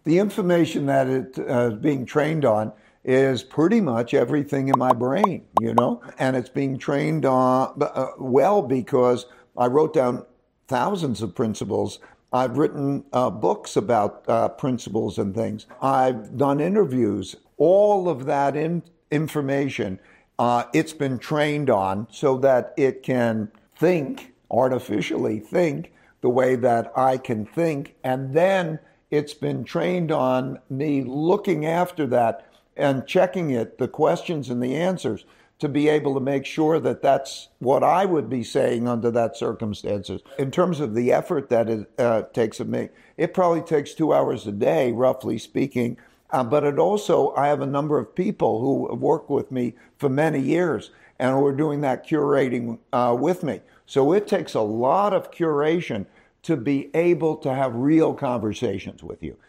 The information that it's being trained on is pretty much everything in my brain, and it's being trained on well because I wrote down thousands of principles. I've written books about principles and things. I've done interviews. All of that information, it's been trained on so that it can think, artificially think, the way that I can think. And then it's been trained on me looking after that and checking it, the questions and the answers, to be able to make sure that that's what I would be saying under that circumstances. In terms of the effort that it takes of me, it probably takes 2 hours a day, roughly speaking. But it also, I have a number of people who have worked with me for many years and who are doing that curating with me. So it takes a lot of curation to be able to have real conversations with you.